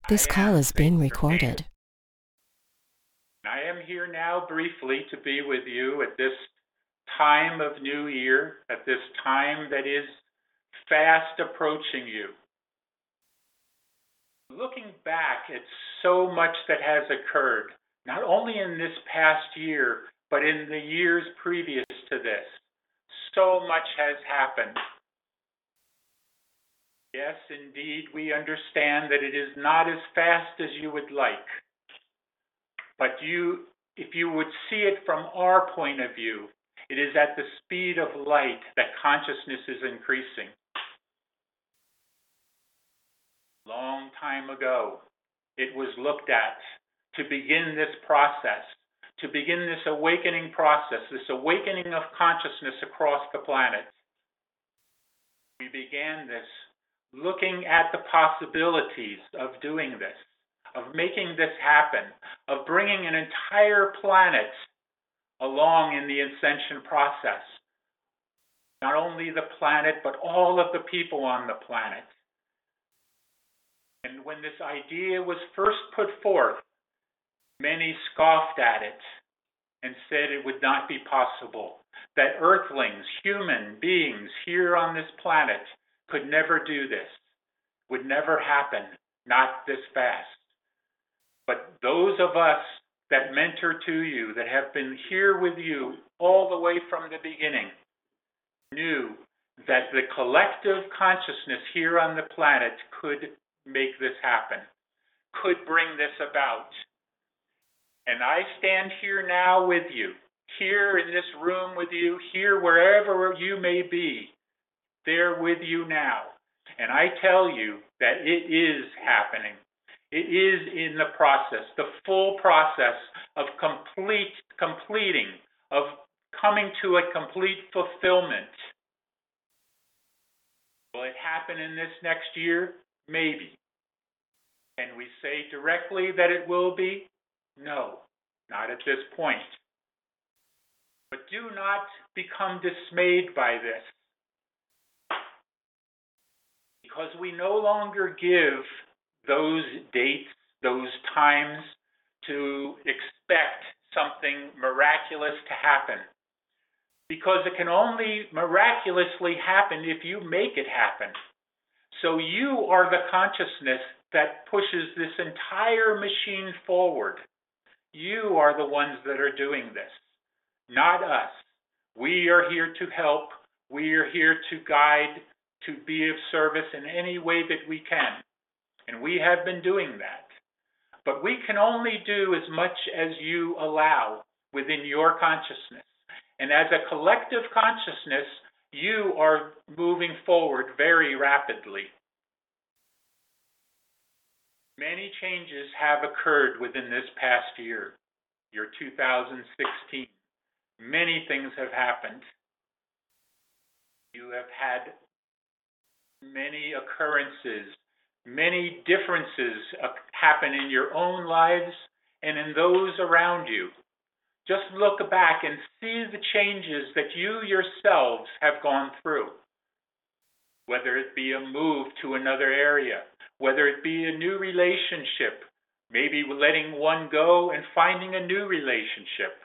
This I call am. is Thank being you for taking. recorded. I am here now briefly to be with you at this time of New Year, at this time that is fast approaching you. Looking back at so much that has occurred, not only in this past year, but in the years previous to this, so much has happened. Yes, indeed, we understand that it is not as fast as you would like. But if you would see it from our point of view, it is at the speed of light that consciousness is increasing. Long time ago, it was looked at to begin this process, to begin this awakening process, this awakening of consciousness across the planet. We began this looking at the possibilities of doing this, of making this happen, of bringing an entire planet along in the ascension process. Not only the planet, but all of the people on the planet. And when this idea was first put forth, many scoffed at it and said it would not be possible, that earthlings, human beings here on this planet could never do this, would never happen, not this fast. But those of us that mentor to you, that have been here with you all the way from the beginning, knew that the collective consciousness here on the planet could make this happen, could bring this about. And I stand here now with you, here in this room with you, here wherever you may be, there with you now. And I tell you that it is happening. It is in the process, the full process of completing, of coming to a complete fulfillment. Will it happen in this next year? Maybe. Can we say directly that it will be? No, not at this point. But do not become dismayed by this, because we no longer give those dates, those times, to expect something miraculous to happen. Because it can only miraculously happen if you make it happen. So you are the consciousness that pushes this entire machine forward. You are the ones that are doing this, not us. We are here to help. We are here to guide, to be of service in any way that we can. And we have been doing that. But we can only do as much as you allow within your consciousness. And as a collective consciousness, you are moving forward very rapidly. Many changes have occurred within this past year 2016. Many things have happened. You have had many occurrences, many differences happen in your own lives and in those around you. Just look back and see the changes that you yourselves have gone through. Whether it be a move to another area, whether it be a new relationship, maybe letting one go and finding a new relationship.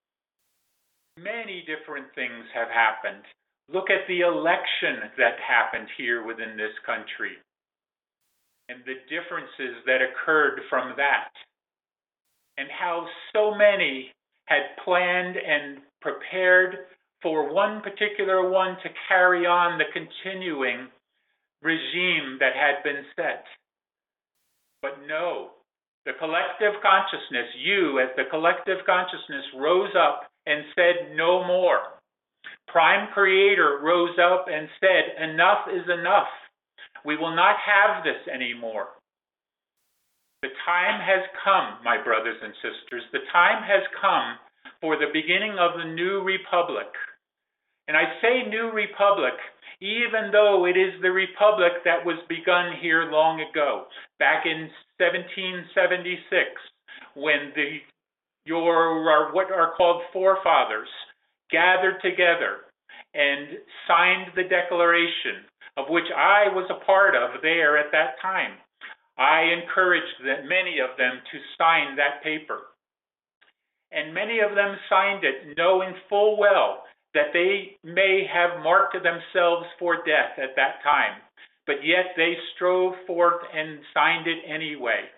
Many different things have happened. Look at the election that happened here within this country and the differences that occurred from that, and how so many had planned and prepared for one particular one to carry on the continuing regime that had been set. But no, the collective consciousness, you as the collective consciousness, rose up and said no more. Prime Creator rose up and said, enough is enough. We will not have this anymore. The time has come, my brothers and sisters. The time has come for the beginning of the new republic. And I say new republic, even though it is the republic that was begun here long ago, back in 1776, when what are called forefathers gathered together and signed the Declaration, of which I was a part of there at that time. I encouraged many of them to sign that paper. And many of them signed it knowing full well that they may have marked themselves for death at that time, but yet they strove forth and signed it anyway.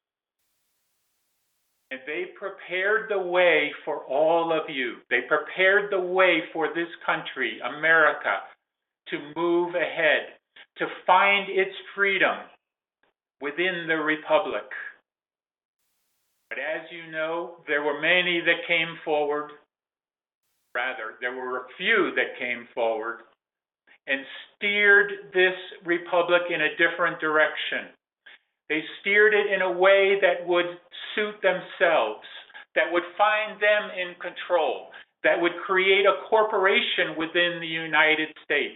And they prepared the way for all of you. They prepared the way for this country, America, to move ahead, to find its freedom within the Republic. But as you know, there were many that came forward. Rather, there were a few that came forward and steered this Republic in a different direction. They steered it in a way that would suit themselves, that would find them in control, that would create a corporation within the United States.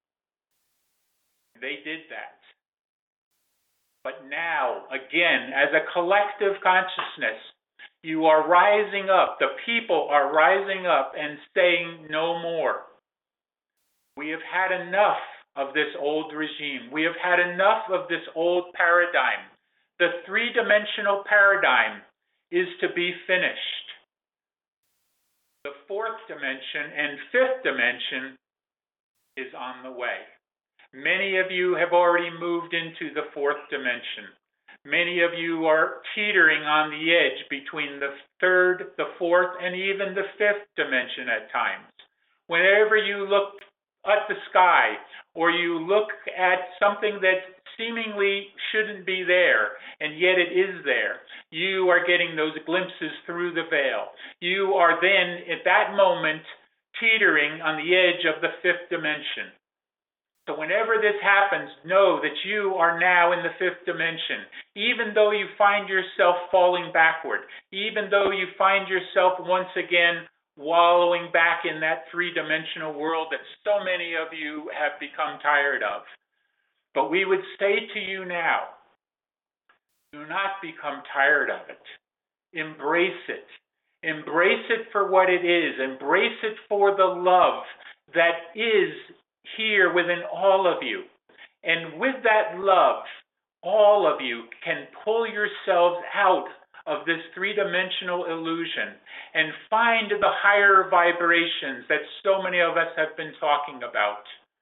They did that. But now, again, as a collective consciousness, you are rising up, the people are rising up and saying no more. We have had enough of this old regime. We have had enough of this old paradigm. The three-dimensional paradigm is to be finished. The fourth dimension and fifth dimension is on the way. Many of you have already moved into the fourth dimension. Many of you are teetering on the edge between the third, the fourth, and even the fifth dimension at times. Whenever you look at the sky, or you look at something that seemingly shouldn't be there, and yet it is there, you are getting those glimpses through the veil. You are then, at that moment, teetering on the edge of the fifth dimension. So whenever this happens, know that you are now in the fifth dimension. Even though you find yourself falling backward, even though you find yourself once again wallowing back in that three-dimensional world that so many of you have become tired of. But we would say to you now, do not become tired of it. Embrace it. Embrace it for what it is. Embrace it for the love that is here within all of you. And with that love, all of you can pull yourselves out of this three-dimensional illusion and find the higher vibrations that so many of us have been talking about.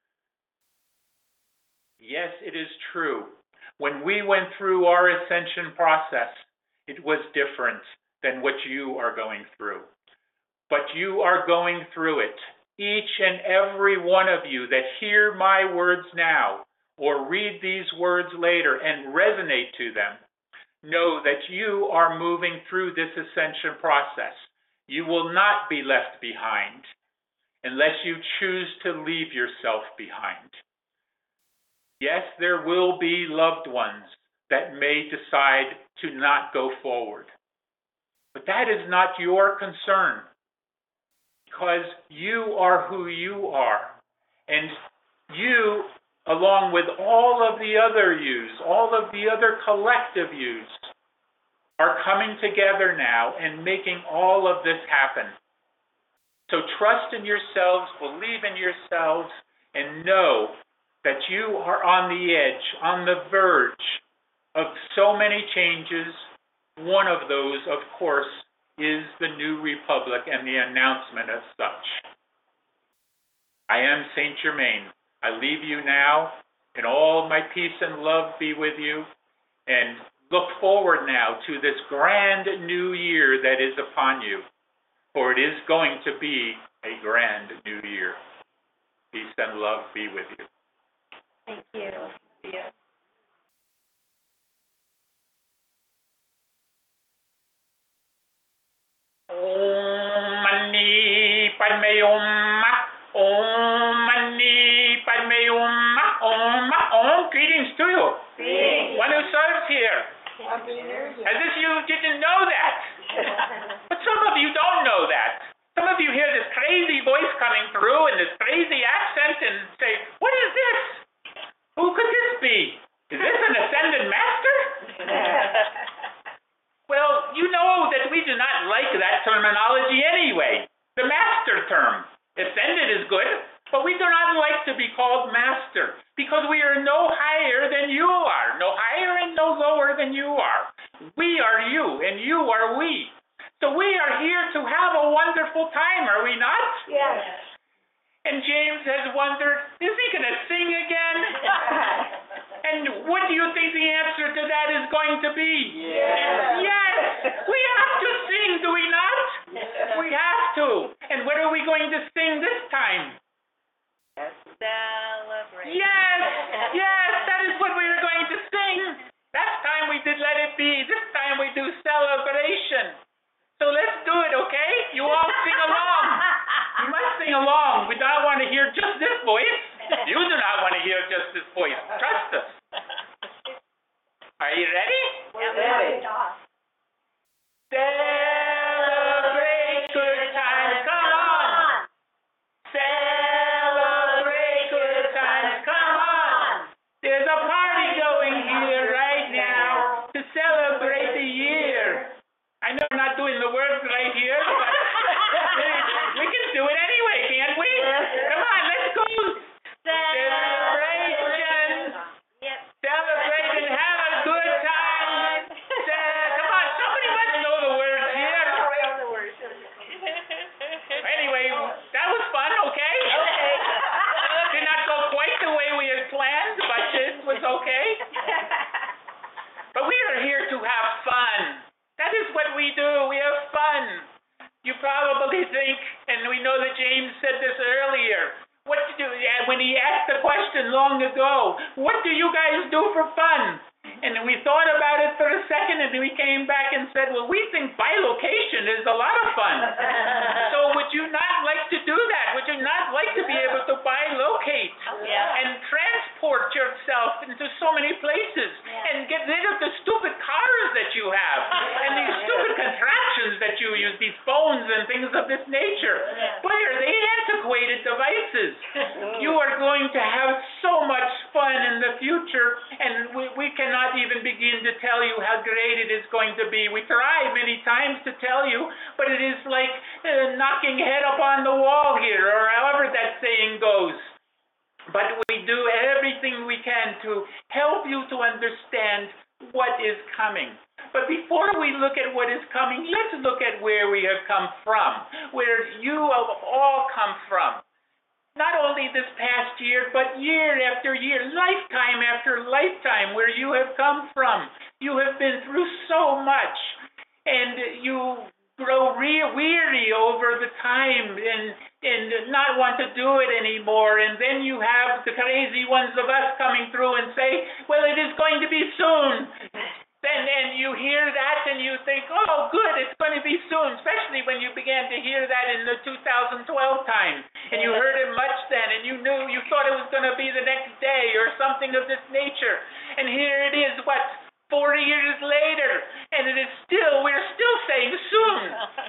Yes, it is true. When we went through our ascension process, it was different than what you are going through. But you are going through it. Each and every one of you that hear my words now or read these words later and resonate to them, know that you are moving through this ascension process. You will not be left behind unless you choose to leave yourself behind. Yes, there will be loved ones that may decide to not go forward. But that is not your concern, because you are who you are. And you, along with all of the other yous, all of the other collective yous, are coming together now and making all of this happen. So trust in yourselves, believe in yourselves, and know that you are on the edge, on the verge of so many changes. One of those, of course, is the new republic and the announcement as such. I am Saint Germain. I leave you now, and all my peace and love be with you, and look forward now to this grand new year that is upon you, for it is going to be a grand new year. Peace and love be with you. Thank you. Yeah. Om Mani Padme Hum. Om Mani Padme Hum. Om. Greetings to you. Greetings. One who serves here. Happy New Year. As if you didn't know that. But some of you don't know that. Some of you hear this crazy voice coming through and this crazy accent and say, what is this? Who could this be? Is this an ascended master? Well, you know that we do not like that terminology anyway. The master term. Ascended is good, but we do not like to be called master because we are no higher than you are. No higher and no lower We are you, and you are we. So we are here to have a wonderful time, are we not? Yes. And James has wondered, is he going to sing again? And what do you think the answer to that is going to be? Yes. Yes! We have to sing, do we not? We have to. And what are we going to sing this time? Celebrate. Yes! Yes, that is what we are going to sing. Last time we did Let It Be. This time we do Celebration. So let's do it, okay? You all sing along. You must sing along. We don't want to hear just this voice. You do not want to hear just this voice. Trust us. Are you ready? We're ready. Celebrate good times. Come on. Celebrate good times. Come on. There's a party going here right now to celebrate the year. I know we're not doing the words right here, but we can do it anyway, can't we? Come on, let's go. Celebration. Yep. Celebrate and have a good time. Come on, somebody must know the words here. Anyway, that was fun, okay? Okay. Did not go quite the way we had planned, but it was okay. But we are here to have fun. That is what we do. We have fun. You probably think, and we know that James said this earlier, when he asked the question long ago, what do you guys do for fun? And we thought about it for a second, and we came back and said, well, we think bilocation is a lot of fun. So would you not like to do that? Would you not like to be able to bilocate and transport yourself into so many places and get rid of the stupid cars that you have and these stupid contraptions that you use, these phones and things of this nature? Boy, are they antiquated devices. You are going to have so much fun in the future, and we cannot even begin to tell you how great it is going to be. We try many times to tell you, but it is like knocking head up on the wall here, or however that saying goes. But we do everything we can to help you to understand what is coming. But before we look at what is coming, let's look at where we have come from, where you have all come from. Not only this past year, but year after year, lifetime after lifetime, where you have come from. You have been through so much, and you grow weary over the time and not want to do it anymore. And then you have the crazy ones of us coming through and say, well, it is going to be soon. And you hear that and you think, oh, good, it's going to be soon, especially when you began to hear that in the 2012 time. And you heard it much then, and you thought it was going to be the next day or something of this nature. And here it is, 40 years later, and we're still saying soon.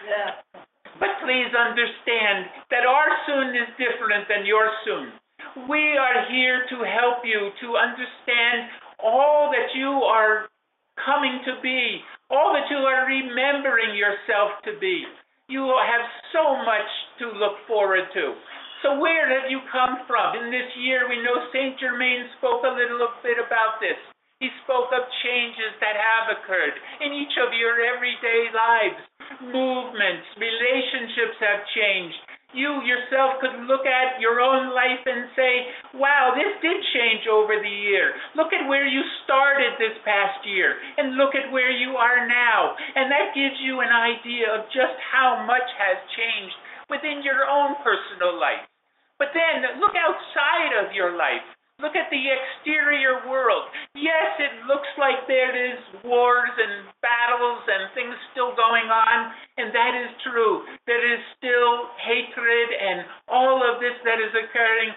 But please understand that our soon is different than your soon. We are here to help you to understand all that you are coming to be, all that you are remembering yourself to be. You have so much to look forward to. So where have you come from? In this year, we know Saint Germain spoke a little bit about this. He spoke of changes that have occurred in each of your everyday lives. Movements, relationships have changed. You yourself could look at your own life and say, wow, this did change over the year. Look at where you started this past year, and look at where you are now. And that gives you an idea of just how much has changed within your own personal life. But then look outside of your life. Look at the exterior world. Yes, it looks like there is wars and battles and things still going on, and that is true. There is still hatred and all of this that is occurring.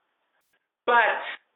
But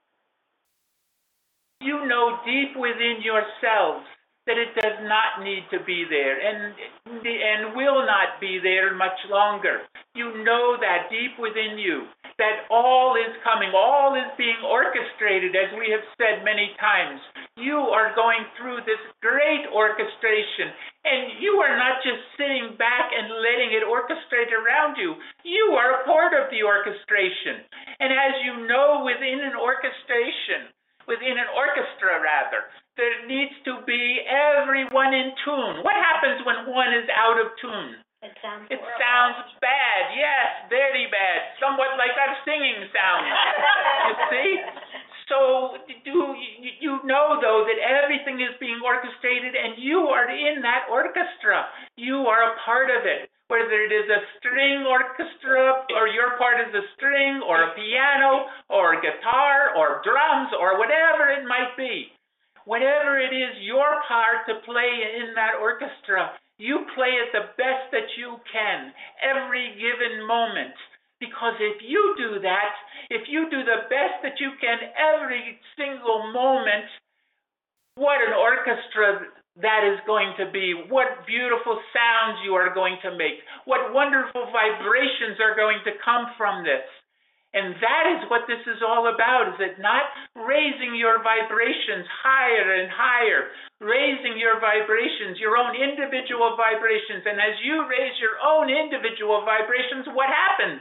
you know deep within yourselves that it does not need to be there and will not be there much longer. You know that deep within you, that all is coming, all is being orchestrated, as we have said many times. You are going through this great orchestration, and you are not just sitting back and letting it orchestrate around you. You are a part of the orchestration. And as you know, within an orchestration, within an orchestra rather, there needs to be everyone in tune. What happens when one is out of tune? It sounds bad, yes, very bad, somewhat like our singing sounds, you see? So you know, though, that everything is being orchestrated and you are in that orchestra. You are a part of it. Whether it is a string orchestra, or your part is a string, or a piano, or a guitar, or drums, or whatever it might be. Whatever it is your part to play in that orchestra, you play it the best that you can, every given moment. Because if you do that, if you do the best that you can every single moment, what an orchestra that is going to be. What beautiful sounds you are going to make. What wonderful vibrations are going to come from this. And that is what this is all about, is it not? Raising your vibrations higher and higher. Raising your vibrations, your own individual vibrations. And as you raise your own individual vibrations, what happens?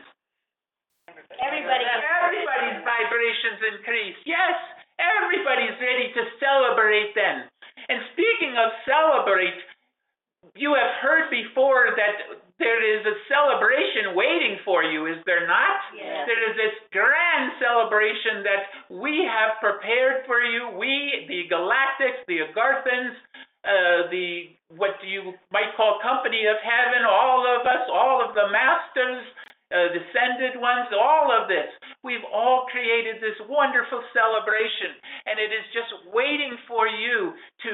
Everybody's vibrations increase. Yes, everybody's ready to celebrate then. And speaking of celebrate, you have heard before that there is a celebration waiting for you, is there not? Yes. There is this grand celebration that we have prepared for you. We, the Galactics, the Agarthans, the what you might call company of heaven, all of us, all of the masters, descended ones, all of this. We've all created this wonderful celebration, and it is just waiting for you to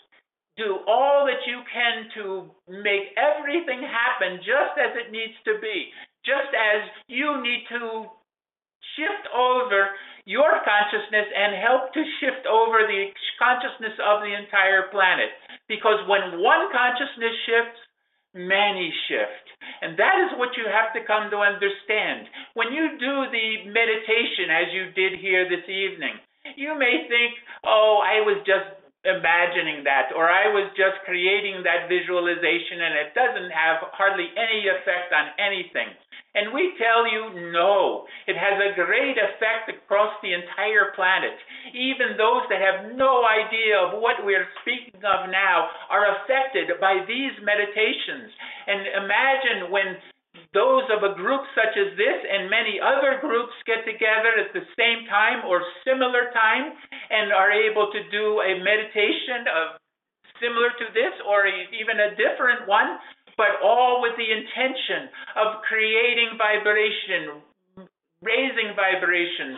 do all that you can to make everything happen just as it needs to be, just as you need to shift over your consciousness and help to shift over the consciousness of the entire planet. Because when one consciousness shifts, many shift. And that is what you have to come to understand. When you do the meditation as you did here this evening, you may think, oh, I was just imagining that, or I was just creating that visualization and it doesn't have hardly any effect on anything. And we tell you, no, it has a great effect across the entire planet. Even those that have no idea of what we're speaking of now are affected by these meditations. And imagine when those of a group such as this and many other groups get together at the same time or similar time and are able to do a meditation of similar to this or even a different one, but all with the intention of creating vibration, raising vibrations,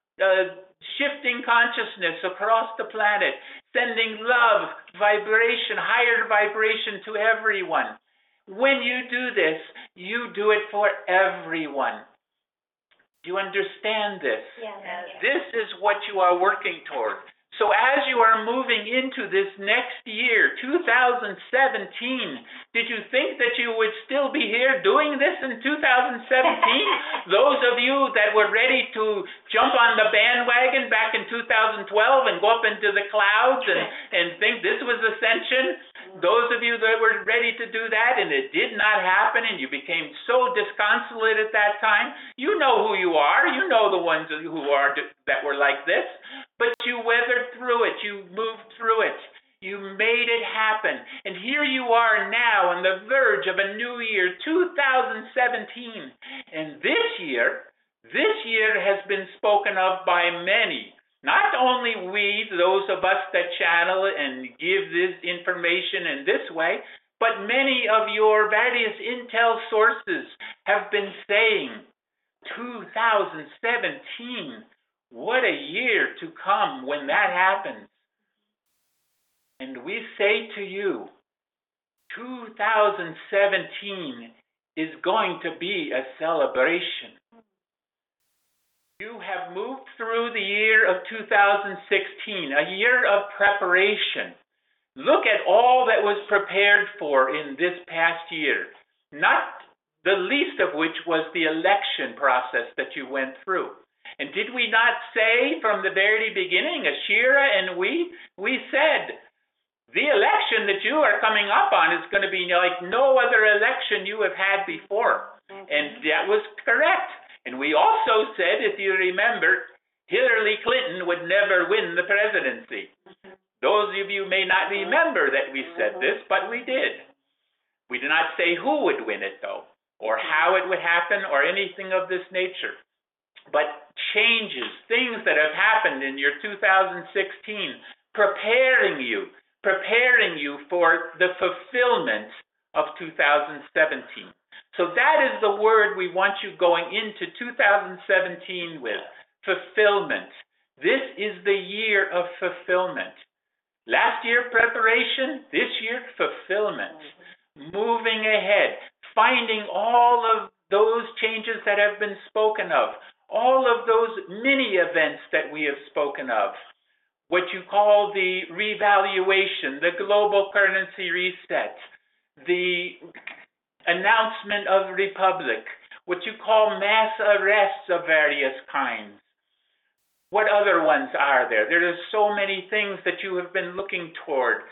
shifting consciousness across the planet, sending love, vibration, higher vibration to everyone. When you do this, you do it for everyone. Do you understand this? Yes. This is what you are working toward. So as you are moving into this next year, 2017, did you think that you would still be here doing this in 2017? Those of you that were ready to jump on the bandwagon back in 2012 and go up into the clouds and think this was ascension, those of you that were ready to do that and it did not happen and you became so disconsolate at that time, you know who you are. You know the ones who are that were like this. But you weathered through it. You moved through it. You made it happen. And here you are now on the verge of a new year, 2017. And this year has been spoken of by many. Not only we, those of us that channel and give this information in this way, but many of your various intel sources have been saying, 2017, what a year to come when that happens. And we say to you, 2017 is going to be a celebration. You have moved through the year of 2016, a year of preparation. Look at all that was prepared for in this past year, not the least of which was the election process that you went through. And did we not say from the very beginning, Ashira and we said, the election that you are coming up on is going to be like no other election you have had before. And that was correct. And we also said, if you remember, Hillary Clinton would never win the presidency. Those of you may not remember that we said this, but we did. We did not say who would win it, though, or how it would happen, or anything of this nature. But changes, things that have happened in your 2016, preparing you for the fulfillment of 2017. So that is the word we want you going into 2017 with, fulfillment. This is the year of fulfillment. Last year, preparation. This year, fulfillment. Moving ahead, finding all of those changes that have been spoken of, all of those mini events that we have spoken of, what you call the revaluation, the global currency reset, the announcement of republic, what you call mass arrests of various kinds. What other ones are there? There are so many things that you have been looking toward.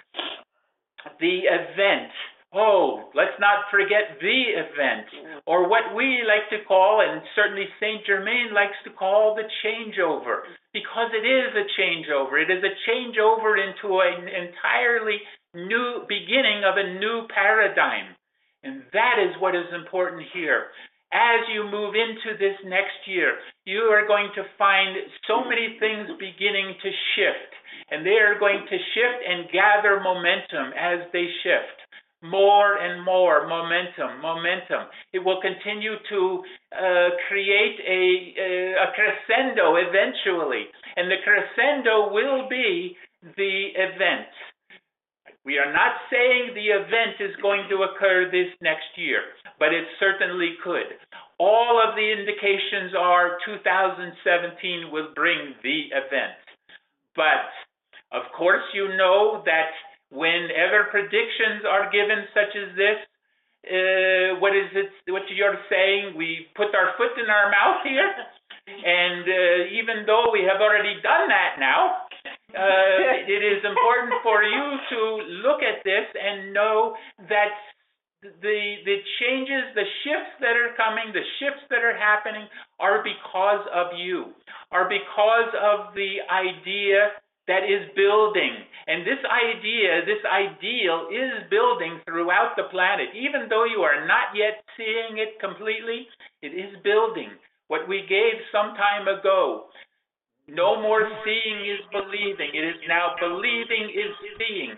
The event. Oh, let's not forget the event, or what we like to call, and certainly Saint Germain likes to call, the changeover, because it is a changeover. It is a changeover into an entirely new beginning of a new paradigm, and that is what is important here. As you move into this next year, you are going to find so many things beginning to shift, and they are going to shift and gather momentum as they shift. More and more momentum. It will continue to create a crescendo eventually, and the crescendo will be the event. We are not saying the event is going to occur this next year, but it certainly could. All of the indications are 2017 will bring the event. But, of course, you know that whenever predictions are given such as this, what you're saying, we put our foot in our mouth here, and even though we have already done that now, it is important for you to look at this and know that the changes, the shifts that are coming, the shifts that are happening are because of you, are because of the idea that is building. And this idea, this ideal is building throughout the planet. Even though you are not yet seeing it completely, it is building. What we gave some time ago, no more seeing is believing. It is now believing is seeing.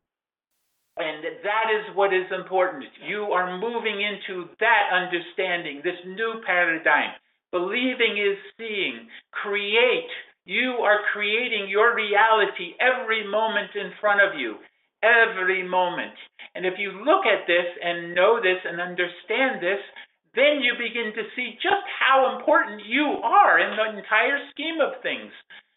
And that is what is important. You are moving into that understanding, this new paradigm. Believing is seeing. Create. You are creating your reality every moment in front of you, every moment. And if you look at this and know this and understand this, then you begin to see just how important you are in the entire scheme of things.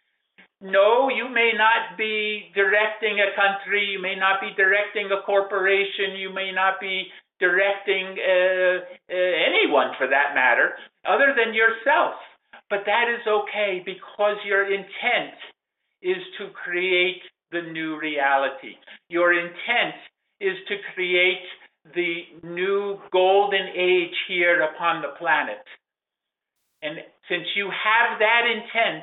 No, you may not be directing a country, you may not be directing a corporation, you may not be directing anyone for that matter, other than yourself. But that is okay, because your intent is to create the new reality. Your intent is to create the new golden age here upon the planet. And since you have that intent,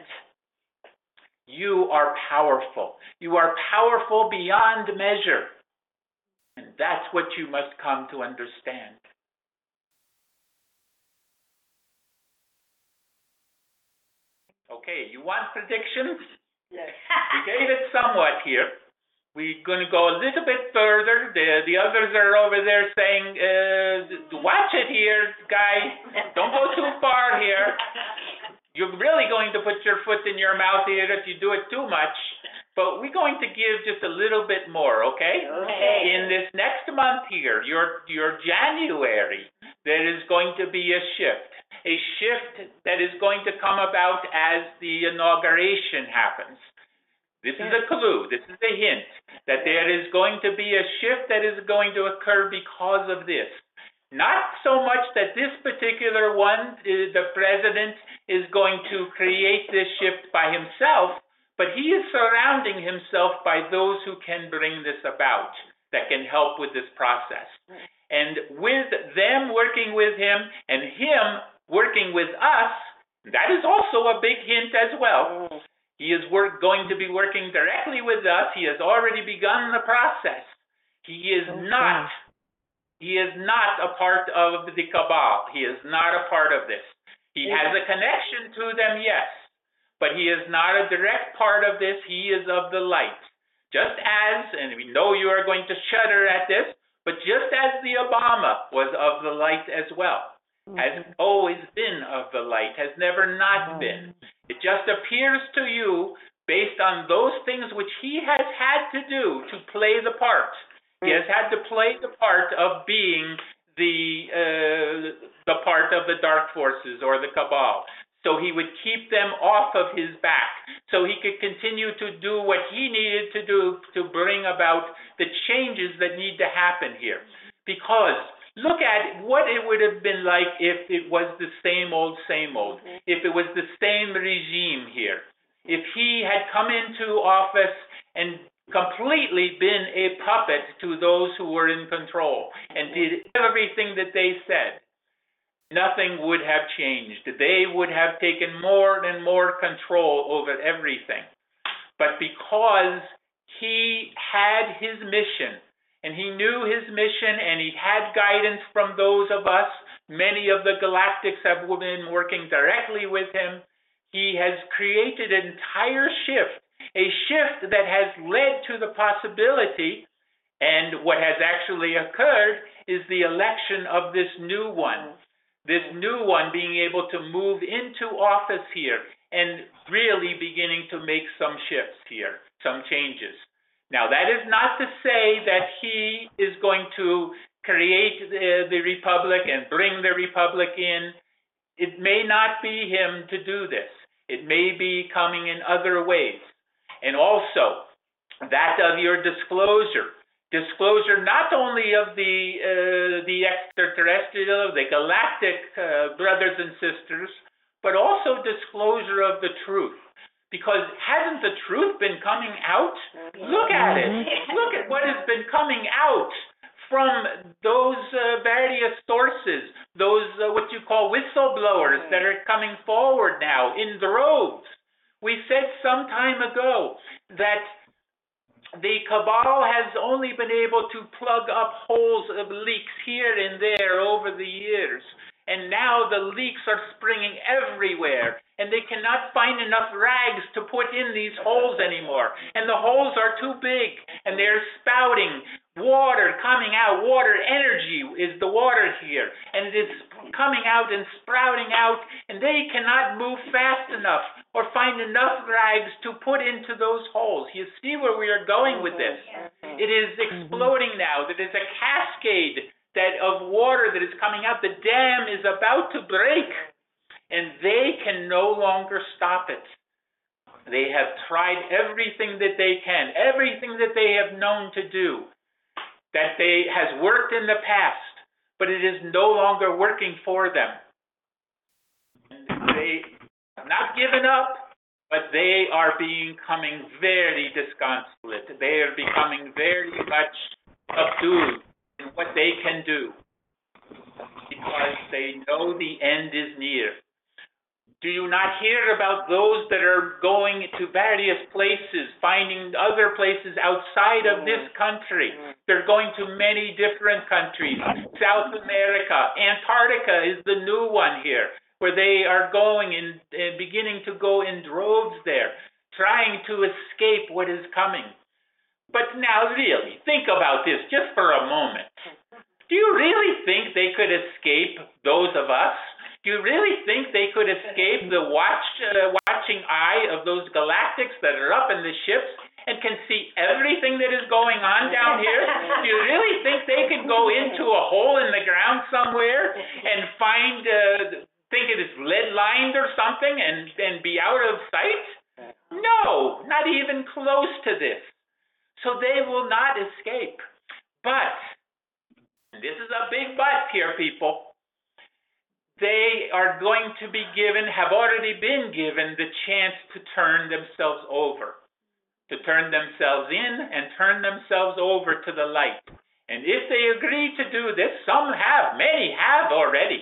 you are powerful. You are powerful beyond measure. And that's what you must come to understand. Okay, you want predictions? Yes. We gave it somewhat here. We're going to go a little bit further. The others are over there saying, watch it here, guy. Don't go too far here. You're really going to put your foot in your mouth here if you do it too much. But we're going to give just a little bit more, okay? Okay. In this next month here, your January, there is going to be a shift that is going to come about as the inauguration happens. This is a clue, this is a hint, that there is going to be a shift that is going to occur because of this. Not so much that this particular one, the president, is going to create this shift by himself, but he is surrounding himself by those who can bring this about, that can help with this process. And with them working with him and him working with us, That is also a big hint as well. He is going to be working directly with us. He has already begun the process. He is not a part of the cabal. He is not a part of this. He has a connection to them, yes, but he is not a direct part of this. He is of the light. Just as, and we know you are going to shudder at this, but just as the Obama was of the light as well, has always been of the light, has never not been. It just appears to you, based on those things which he has had to do to play the part. He has had to play the part of being the part of the dark forces or the cabal. So he would keep them off of his back, so he could continue to do what he needed to do to bring about the changes that need to happen here. Because look at what it would have been like if it was the same old, if it was the same regime here. If he had come into office and completely been a puppet to those who were in control and did everything that they said, nothing would have changed. They would have taken more and more control over everything. But because he had his mission, and he knew his mission, and he had guidance from those of us, many of the galactics have been working directly with him, he has created an entire shift, a shift that has led to the possibility, and what has actually occurred is the election of this new one. This new one being able to move into office here and really beginning to make some shifts here, some changes. Now, that is not to say that he is going to create the Republic and bring the Republic in. It may not be him to do this. It may be coming in other ways. And also, that of your disclosure not only of the extraterrestrial, the galactic brothers and sisters, but also disclosure of the truth. Because hasn't the truth been coming out? Look at it. Look at what has been coming out from those various sources, those what you call whistleblowers that are coming forward now in droves. We said some time ago that the cabal has only been able to plug up holes of leaks here and there over the years. And now the leaks are springing everywhere, and they cannot find enough rags to put in these holes anymore. And the holes are too big, and they're spouting water coming out. Water energy is the water here, and it is coming out and sprouting out, and they cannot move fast enough or find enough rags to put into those holes. You see where we are going with this? It is exploding now. There is a cascade of water that is coming out. The dam is about to break, and they can no longer stop it. They have tried everything that they can, everything that they have known to do, that has worked in the past, but it is no longer working for them. They have not given up, but they are becoming very disconsolate. They are becoming very much subdued in what they can do, because they know the end is near. Do you not hear about those that are going to various places, finding other places outside of this country? They're going to many different countries. South America, Antarctica is the new one here, where they are going and beginning to go in droves there, trying to escape what is coming. But now really, think about this just for a moment. Do you really think they could escape those of us? Do you really think they could escape the watching eye of those galactics that are up in the ships and can see everything that is going on down here? Do you really think they could go into a hole in the ground somewhere and think it is lead-lined or something and be out of sight? No, not even close to this. So they will not escape. But, and this is a big but here, people, they are going to be given, have already been given, the chance to turn themselves over, to turn themselves in and turn themselves over to the light. And if they agree to do this, some have, many have already.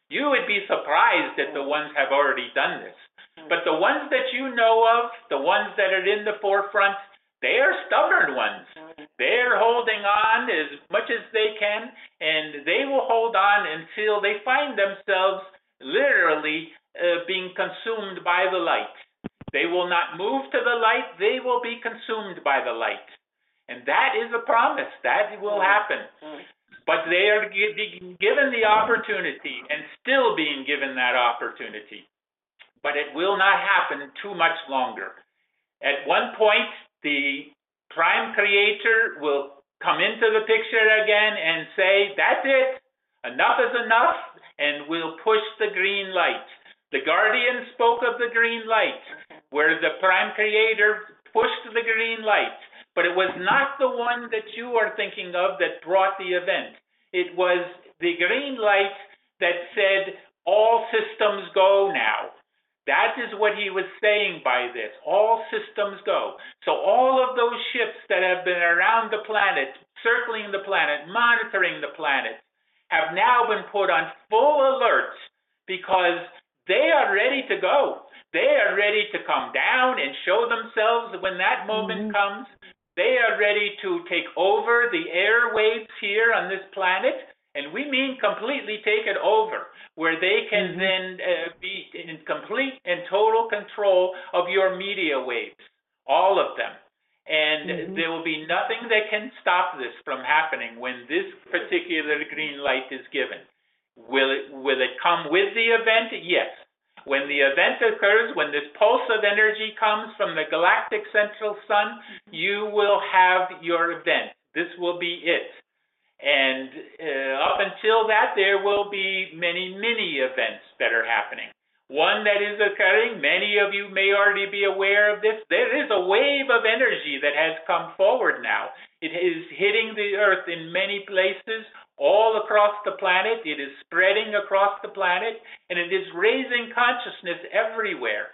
You would be surprised that the ones have already done this. But the ones that you know of, the ones that are in the forefront, they are stubborn ones. They're holding on as much as they can, and they will hold on until they find themselves literally being consumed by the light. They will not move to the light. They will be consumed by the light. And that is a promise. That will happen. But they are being given the opportunity and still being given that opportunity. But it will not happen too much longer. At one point, the Prime Creator will come into the picture again and say, that's it, enough is enough, and we'll push the green light. The Guardian spoke of the green light, where the Prime Creator pushed the green light, but it was not the one that you are thinking of that brought the event. It was the green light that said, all systems go now. That is what he was saying by this. All systems go. So all of those ships that have been around the planet, circling the planet, monitoring the planet, have now been put on full alert because they are ready to go. They are ready to come down and show themselves when that moment comes. They are ready to take over the airwaves here on this planet, and we mean completely take it over, where they can then be in complete and total control of your media waves, all of them. And there will be nothing that can stop this from happening when this particular green light is given. Will it come with the event? Yes. When the event occurs, when this pulse of energy comes from the galactic central sun, you will have your event. This will be it. And up until that, there will be many, many events that are happening. One that is occurring, many of you may already be aware of this. There is a wave of energy that has come forward now. It is hitting the Earth in many places, all across the planet. It is spreading across the planet, and it is raising consciousness everywhere.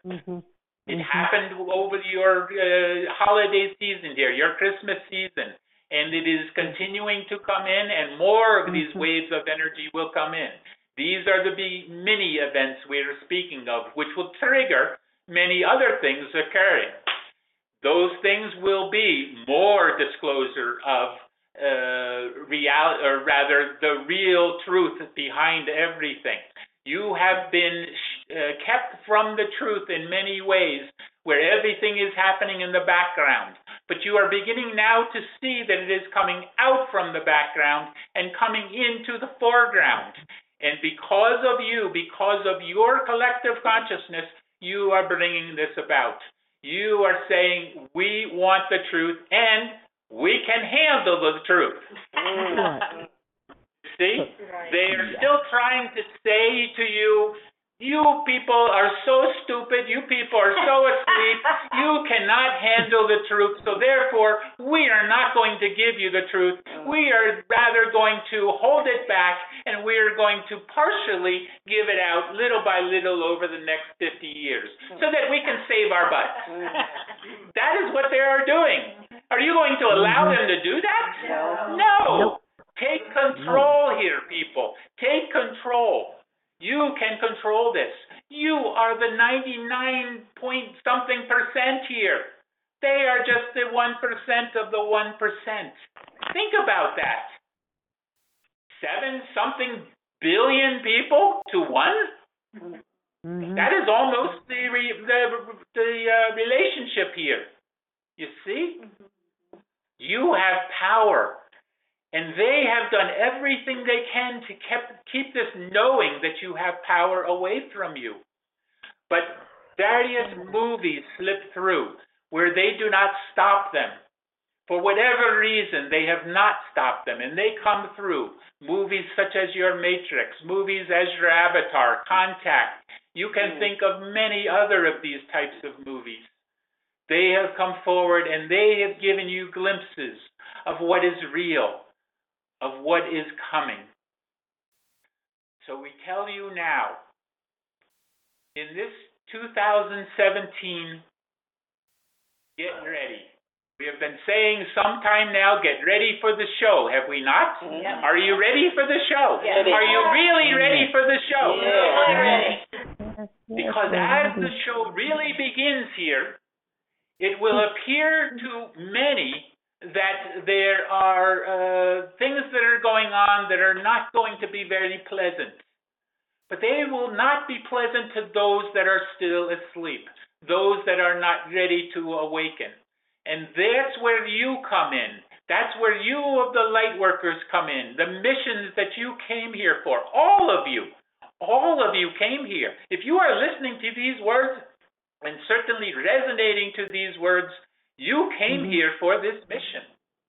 It happened over your holiday season here, your Christmas season. And it is continuing to come in, and more of these waves of energy will come in. These are the mini events we're speaking of, which will trigger many other things occurring. Those things will be more disclosure of reality, or rather the real truth behind everything. You have been kept from the truth in many ways, where everything is happening in the background. But you are beginning now to see that it is coming out from the background and coming into the foreground. And because of you, because of your collective consciousness, you are bringing this about. You are saying, we want the truth, and we can handle the truth. See? They are still trying to say to you, you people are so stupid, you people are so asleep, you cannot handle the truth, so therefore we are not going to give you the truth. We are rather going to hold it back, and we are going to partially give it out little by little over the next 50 years, so that we can save our butts. That is what they are doing. Are you going to allow them to do that? No. Take control here, people. Take control. You can control this. You are the 99-point-something% here. They are just the 1% of the 1%. Think about that. 7-something billion people to one? That is almost the relationship here. You see? You have power. And they have done everything they can to keep this knowing that you have power away from you. But various movies slip through where they do not stop them. For whatever reason, they have not stopped them, and they come through. Movies such as your Matrix, movies as your Avatar, Contact. You can think of many other of these types of movies. They have come forward, and they have given you glimpses of what is real, of what is coming. So we tell you now, in this 2017, get ready. We have been saying sometime now, get ready for the show, have we not? Yeah. Are you ready for the show? Yes. Are you really ready for the show? Really ready. Because as the show really begins here, it will appear to many that there are things that are going on that are not going to be very pleasant. But they will not be pleasant to those that are still asleep, those that are not ready to awaken. And that's where you come in. That's where you of the light workers come in, the missions that you came here for. All of you came here. If you are listening to these words and certainly resonating to these words, you came here for this mission.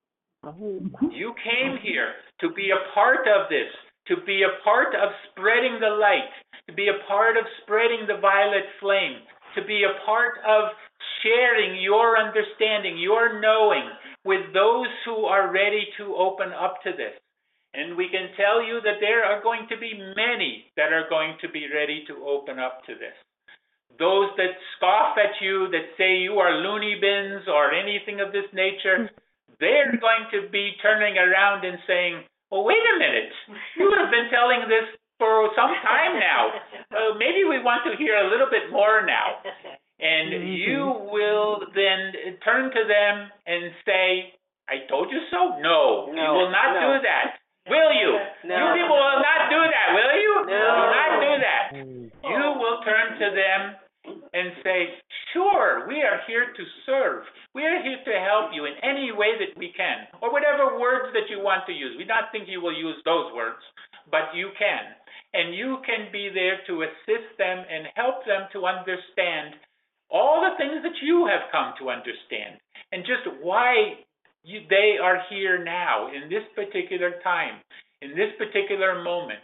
You came here to be a part of this, to be a part of spreading the light, to be a part of spreading the violet flame, to be a part of sharing your understanding, your knowing with those who are ready to open up to this. And we can tell you that there are going to be many that are going to be ready to open up to this. Those that scoff at you, that say you are loony bins or anything of this nature, they're going to be turning around and saying, well, wait a minute, you have been telling this for some time now. Maybe we want to hear a little bit more now. And you will then turn to them and say, I told you so? No, you will not do that. Will you? No. You people will not do that, will you? No. You will not do that. You will turn to them and say, sure, we are here to serve. We are here to help you in any way that we can, or whatever words that you want to use. We don't think you will use those words, but you can. And you can be there to assist them and help them to understand all the things that you have come to understand, and just why they are here now, in this particular time, in this particular moment.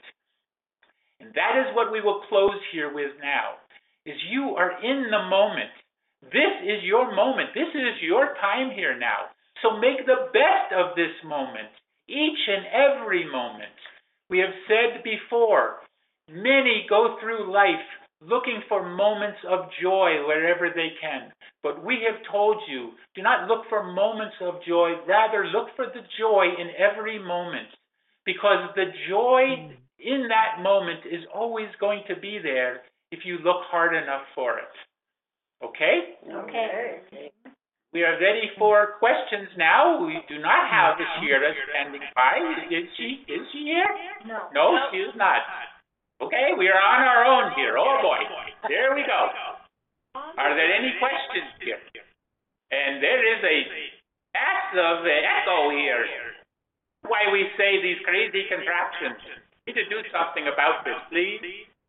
And that is what we will close here with now, is you are in the moment. This is your moment. This is your time here now. So make the best of this moment, each and every moment. We have said before, many go through life looking for moments of joy wherever they can. But we have told you, do not look for moments of joy, rather look for the joy in every moment. Because the joy in that moment is always going to be there if you look hard enough for it. Okay? Okay. We are ready for questions now. We do not have Shira standing by. Is she here? No. No, she is not. Okay, we are on our own here. Oh boy. There we go. Are there any questions here? And there is a massive echo here. Why we say these crazy contraptions. We need to do something about this, please.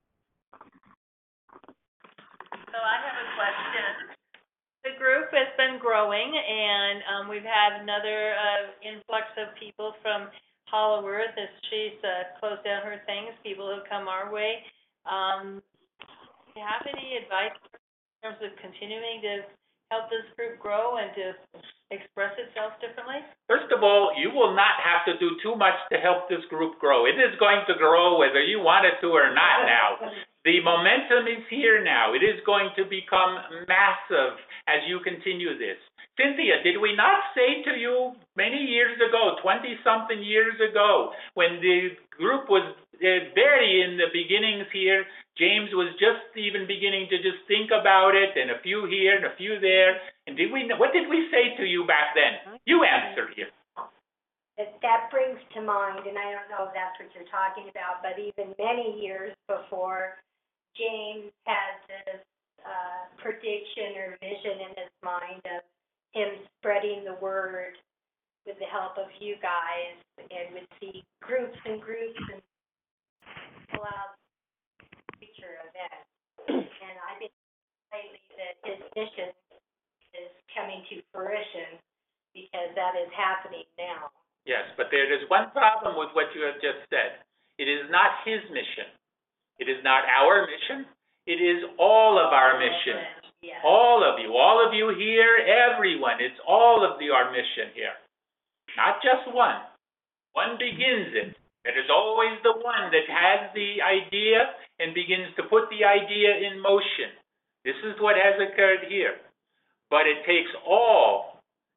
So I have a question. The group has been growing, and we've had another influx of people from Hollow Earth as she's closed down her things. People have come our way. Do you have any advice in terms of continuing to help this group grow and to express itself differently? First of all, you will not have to do too much to help this group grow. It is going to grow whether you want it to or not now. The momentum is here now. It is going to become massive as you continue this. Cynthia, did we not say to you many years ago, 20-something years ago, when the group was very in the beginnings here, James was just even beginning to just think about it, and a few here and a few there, and what did we say to you back then? You answer here. That brings to mind, and I don't know if that's what you're talking about, but even many years before, James had this prediction or vision in his mind of him spreading the word with the help of you guys, and would see groups and groups and pull out future events. And I think lately that his mission is coming to fruition because that is happening now. Yes, but there is one problem with what you have just said. It is not his mission. It is not our mission. It is all of our mission. Yes. All of you here, everyone. It's all of our mission here. Not just one. One begins it. It is always the one that has the idea and begins to put the idea in motion. This is what has occurred here. But it takes all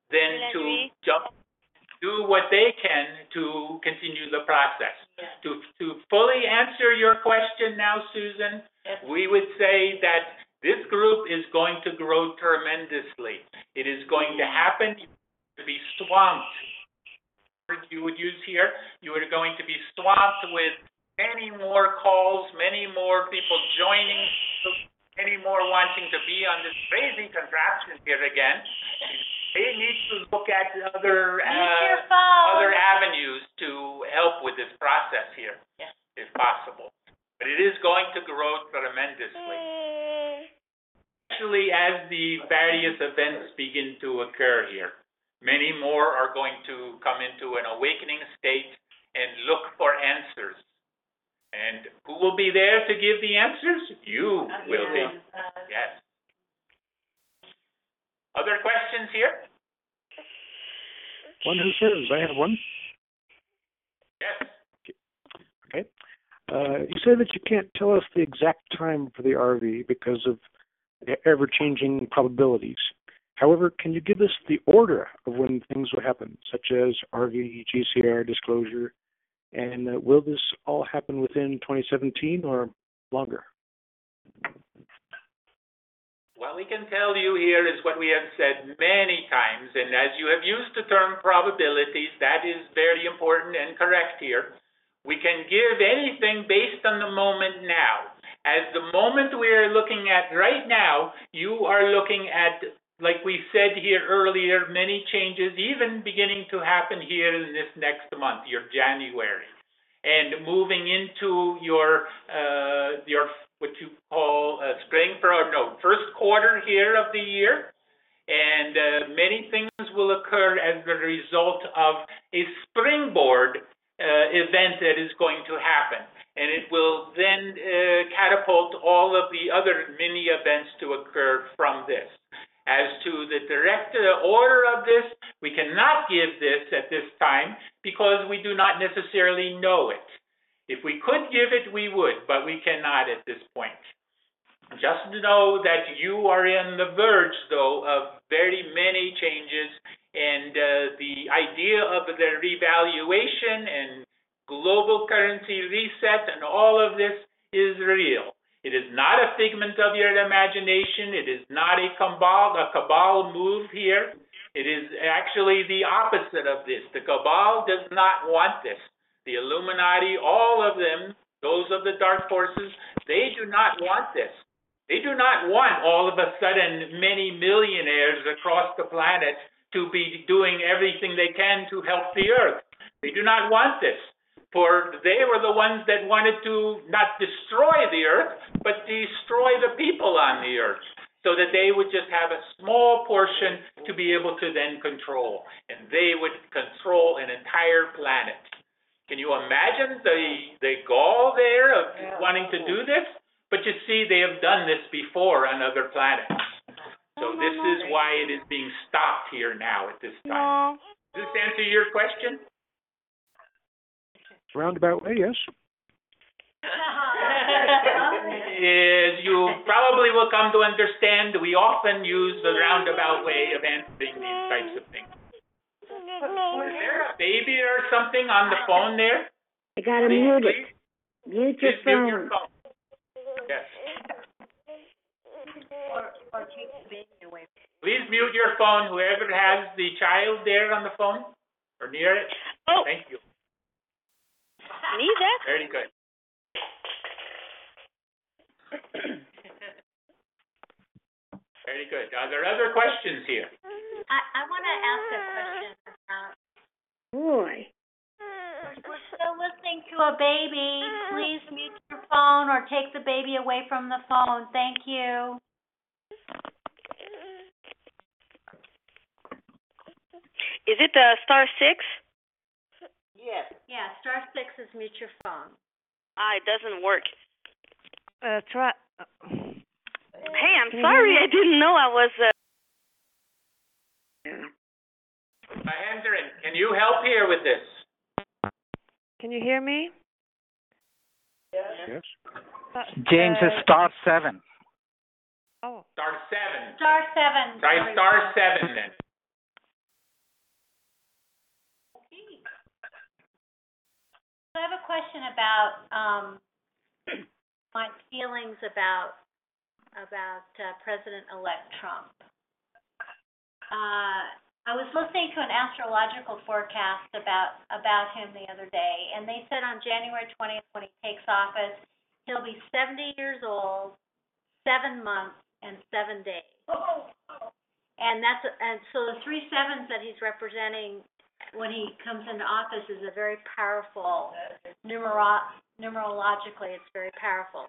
then to do what they can to continue the process. To fully answer your question now, Susan, we would say that this group is going to grow tremendously. It is going to happen to be swamped. You would use here, you are going to be swamped with many more calls, many more people joining, many more wanting to be on this crazy contraption here again. They need to look at other avenues to help with this process here, if possible. But it is going to grow tremendously. Especially as the various events begin to occur here. Many more are going to come into an awakening state and look for answers. And who will be there to give the answers? You will be. Yes. Other questions here? One who serves. I have one. Yes. Okay. You say that you can't tell us the exact time for the RV because of the ever-changing probabilities. However, can you give us the order of when things will happen, such as RV, GCR, disclosure, and will this all happen within 2017 or longer? What we can tell you here is what we have said many times, and as you have used the term probabilities, that is very important and correct here. We can give anything based on the moment now. As the moment we are looking at right now, you are looking at, like we said here earlier, many changes even beginning to happen here in this next month, your January, and moving into your what you call first quarter here of the year, and many things will occur as the result of a springboard event that is going to happen. And it will then catapult all of the other mini events to occur from this. As to the direct order of this, we cannot give this at this time because we do not necessarily know it. If we could give it, we would, but we cannot at this point. Just know that you are in the verge, though, of very many changes, and the idea of the revaluation and global currency reset and all of this is real. It is not a figment of your imagination. It is not a cabal move here. It is actually the opposite of this. The cabal does not want this. The Illuminati, all of them, those of the dark forces, they do not want this. They do not want all of a sudden many millionaires across the planet to be doing everything they can to help the earth. They do not want this. For they were the ones that wanted to not destroy the earth, but destroy the people on the earth, so that they would just have a small portion to be able to then control. And they would control an entire planet. Can you imagine the gall there of wanting to do this? But you see, they have done this before on other planets. So this is why it is being stopped here now at this time. Does this answer your question? Roundabout way, yes. Is you probably will come to understand we often use the roundabout way of answering these types of things. Is there a baby or something on the phone there? I gotta mute it. Mute your Please mute your phone. phone. Yes. Or take the baby away. Please mute your phone, whoever has the child there on the phone or near it. Oh. Thank you. Need that? Very good. Very good. Are there other questions here? I want to ask a question. Boy. We're still listening to a baby. Please mute your phone or take the baby away from the phone. Thank you. Is it star 6? Yes. Yeah, star 6 is mute your phone. It doesn't work. Try. Hey, I'm sorry. I didn't know I was. Mahendran, can you help here with this? Can you hear me? Yes. James is star 7. Oh. Star 7. Star 7. Try star 7 then. I have a question about my feelings about President-elect Trump. I was listening to an astrological forecast about him the other day, and they said on January 20th, when he takes office, he'll be 70 years old, 7 months, and 7 days. And so the 3 sevens that he's representing when he comes into office is a very powerful, numerologically, it's very powerful.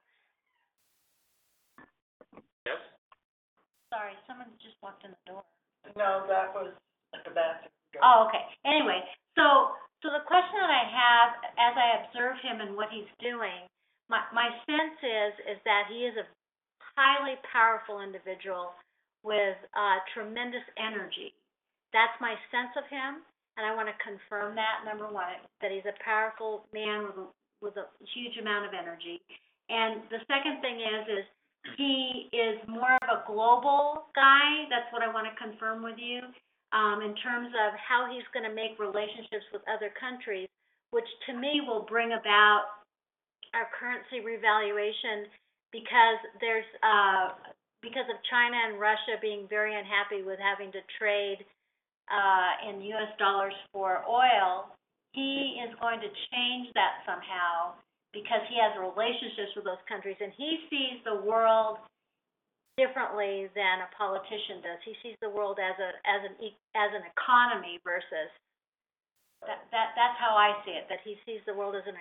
Yes? Sorry, someone just walked in the door. No, that was at the bathroom. Oh, okay. Anyway, so the question that I have as I observe him and what he's doing, my sense is that he is a highly powerful individual with tremendous energy. That's my sense of him, and I want to confirm that, number one, that he's a powerful man with a huge amount of energy. And the second thing is he is more of a global guy. That's what I want to confirm with you, in terms of how he's going to make relationships with other countries, which to me will bring about our currency revaluation because because of China and Russia being very unhappy with having to trade in U.S. dollars for oil. He is going to change that somehow, because he has relationships with those countries, and he sees the world differently than a politician does. He sees the world as an economy versus that's how I see it. That he sees the world as an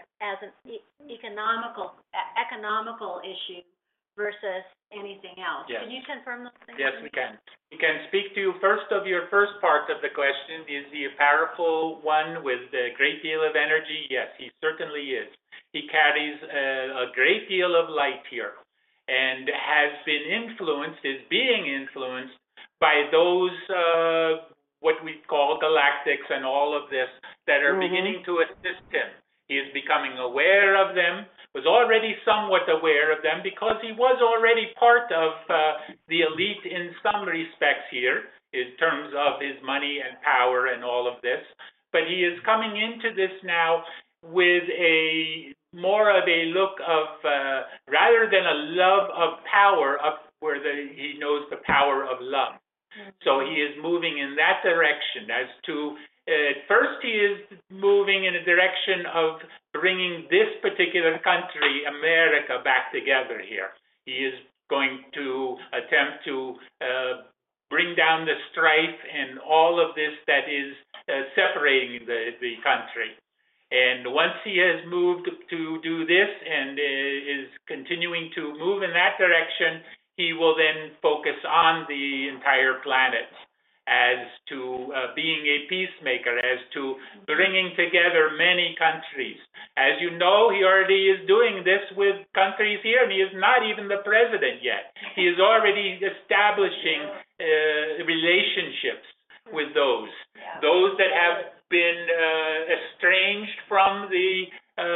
economical issue versus anything else. Yes. Can you confirm those things? Yes, we can. We can speak to you first of your first part of the question. Is he a powerful one with a great deal of energy? Yes, he certainly is. He carries a great deal of light here and has been influenced, is being influenced by those, what we call galactics and all of this, that are beginning to assist him. He is becoming aware of them, was already somewhat aware of them because he was already part of the elite in some respects here, in terms of his money and power and all of this. But he is coming into this now with more of a look of, rather than a love of power, where he knows the power of love. So he is moving in that direction as to, at first he is moving in a direction of bringing this particular country, America, back together here. He is going to attempt to bring down the strife and all of this that is separating the country. And once he has moved to do this and is continuing to move in that direction, he will then focus on the entire planet as to being a peacemaker, as to bringing together many countries. As you know, he already is doing this with countries here, and he is not even the president yet. He is already establishing relationships with those that have been estranged from the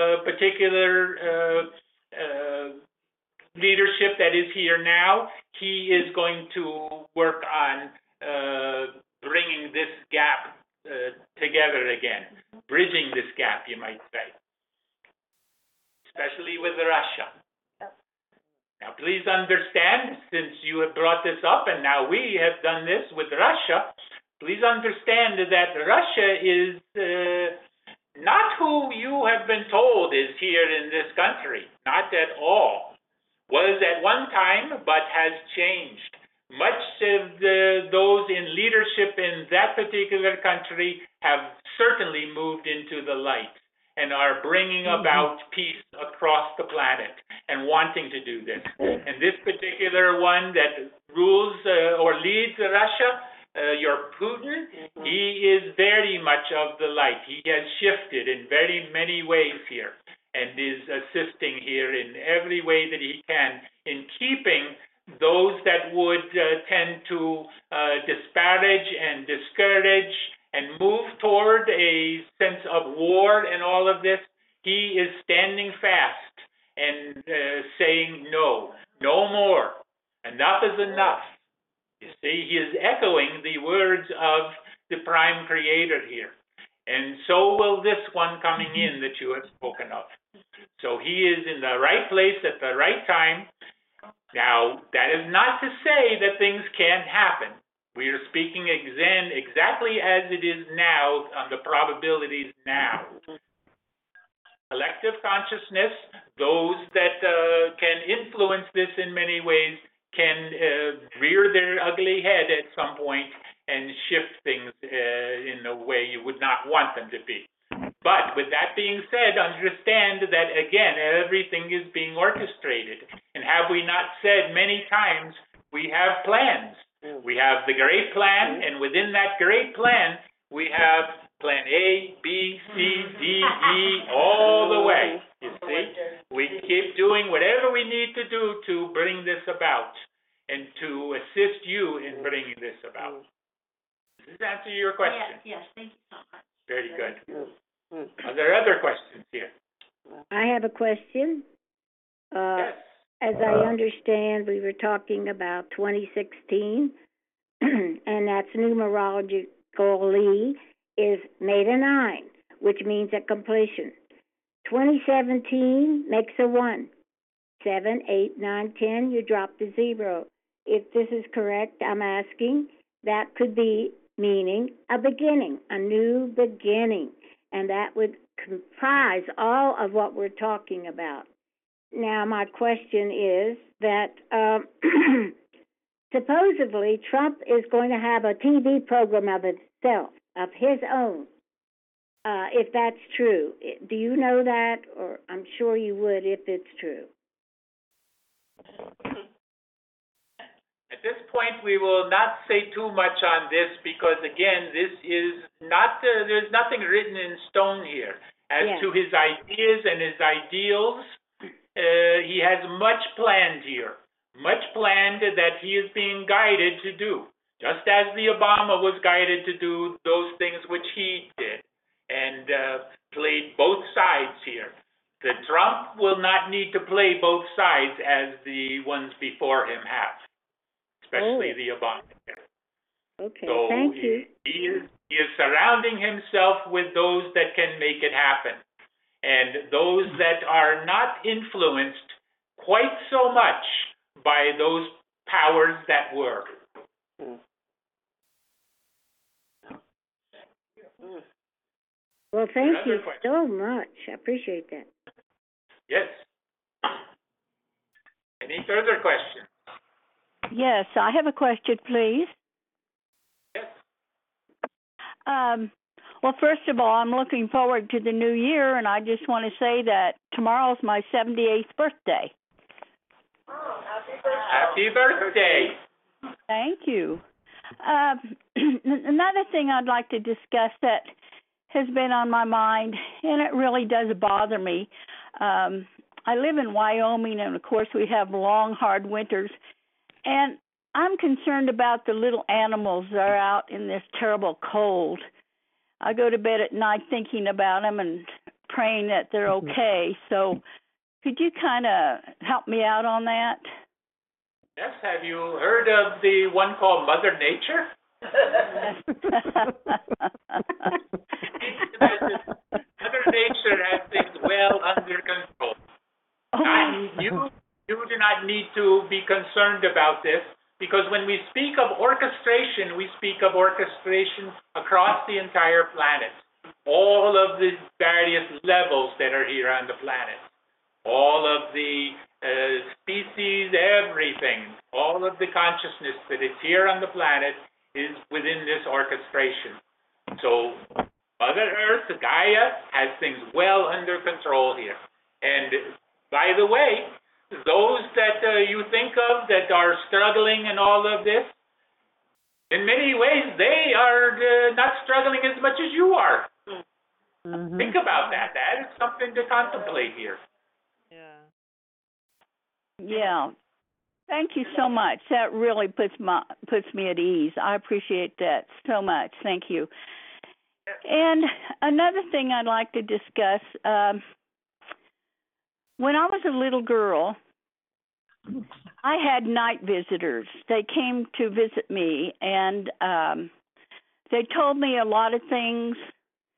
particular leadership that is here now. He is going to work on bringing this gap together again, bridging this gap, you might say, especially with Russia. Now, please understand, since you have brought this up, and now we have done this with Russia, please understand that Russia is not who you have been told is here in this country, not at all. Was at one time, but has changed. Much of those in leadership in that particular country have certainly moved into the light and are bringing about peace across the planet and wanting to do this. And this particular one that rules or leads Russia, your Putin, he is very much of the light. He has shifted in very many ways here and is assisting here in every way that he can in keeping those that would tend to disparage and discourage and move toward a sense of war and all of this. He is standing fast and saying no more. Enough is enough. You see, he is echoing the words of the Prime Creator here. And so will this one coming in that you have spoken of. So he is in the right place at the right time. Now, that is not to say that things can't happen. We are speaking exactly as it is now, on the probabilities now. Collective consciousness, those that can influence this in many ways, can rear their ugly head at some point and shift things in a way you would not want them to be. But with that being said, understand that, again, everything is being orchestrated. And have we not said many times, we have plans. We have the great plan, and within that great plan, we have plan A, B, C, D, E, all the way. You see? We keep doing whatever we need to do to bring this about and to assist you in bringing this about. Does this answer your question? Yes, thank you so much. Very good. Are there other questions here? I have a question. Yes. As I understand, we were talking about 2016, and that's numerologically is made a 9, which means a completion. 2017 makes a 1. 7, 8, 9, 10, you drop the 0. If this is correct, I'm asking, that could be meaning a beginning, a new beginning, and that would comprise all of what we're talking about. Now, my question is that supposedly Trump is going to have a TV program of himself, of his own, if that's true. Do you know that? Or I'm sure you would if it's true. At this point, we will not say too much on this because, again, this is not, there's nothing written in stone here. As to his ideas and his ideals, he has much planned here, much planned that he is being guided to do, just as the Obama was guided to do those things which he did and played both sides here. The Trump will not need to play both sides as the ones before him have, especially the Obama here. Okay, so thank you. He is surrounding himself with those that can make it happen. And those that are not influenced quite so much by those powers that were. Well, thank you so much. I appreciate that. Yes. Any further questions? Yes, I have a question, please. Yes. Well, first of all, I'm looking forward to the new year, and I just want to say that tomorrow's my 78th birthday. Oh, happy birthday. Happy birthday. Thank you. Another thing I'd like to discuss that has been on my mind, and it really does bother me. I live in Wyoming, and, of course, we have long, hard winters, and I'm concerned about the little animals that are out in this terrible cold. I go to bed at night thinking about them and praying that they're okay. So could you kind of help me out on that? Yes. Have you heard of the one called Mother Nature? Mother Nature has things well under control. You do not need to be concerned about this, because when we speak of orchestration, we speak of orchestration across the entire planet. All of the various levels that are here on the planet. All of the species, everything. All of the consciousness that is here on the planet is within this orchestration. So Mother Earth, Gaia, has things well under control here. And by the way, those that you think of that are struggling in all of this, in many ways, they are not struggling as much as you are. Mm-hmm. Think about that. That is something to contemplate here. Yeah. Thank you so much. That really puts me at ease. I appreciate that so much. Thank you. And another thing I'd like to discuss, when I was a little girl, I had night visitors. They came to visit me, and they told me a lot of things.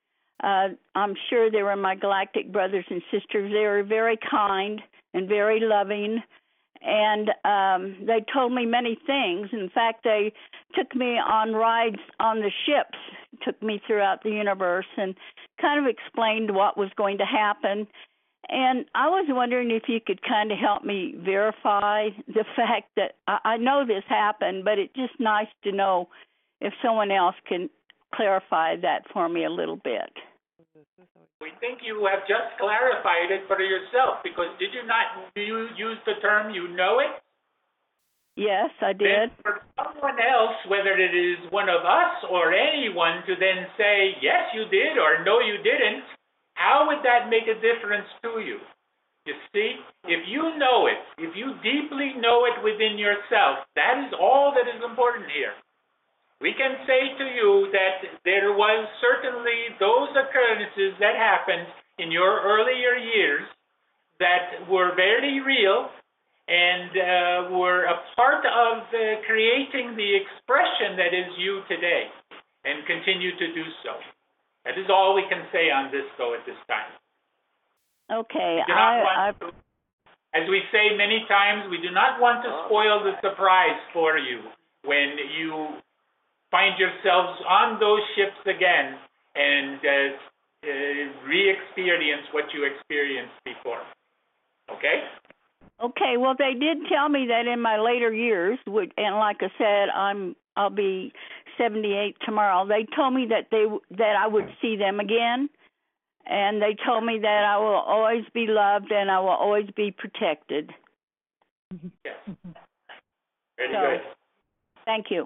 I'm sure they were my galactic brothers and sisters. They were very kind and very loving, and they told me many things. In fact, they took me on rides on the ships, took me throughout the universe, and kind of explained what was going to happen. And I was wondering if you could kind of help me verify the fact that I know this happened, but it's just nice to know if someone else can clarify that for me a little bit. We think you have just clarified it for yourself, because did you not use the term "you know it"? Yes, I did. Then for someone else, whether it is one of us or anyone, to then say, yes, you did, or no, you didn't, how would that make a difference to you? You see, if you know it, if you deeply know it within yourself, that is all that is important here. We can say to you that there was certainly those occurrences that happened in your earlier years that were very real and were a part of creating the expression that is you today, and continue to do so. That is all we can say on this, though, at this time. Okay. As we say many times, we do not want to spoil the surprise for you when you find yourselves on those ships again and re-experience what you experienced before. Okay? Okay, well, they did tell me that in my later years, and like I said, I'll be 78 tomorrow. They told me that I would see them again, and they told me that I will always be loved and I will always be protected. Yes. Very good. Thank you.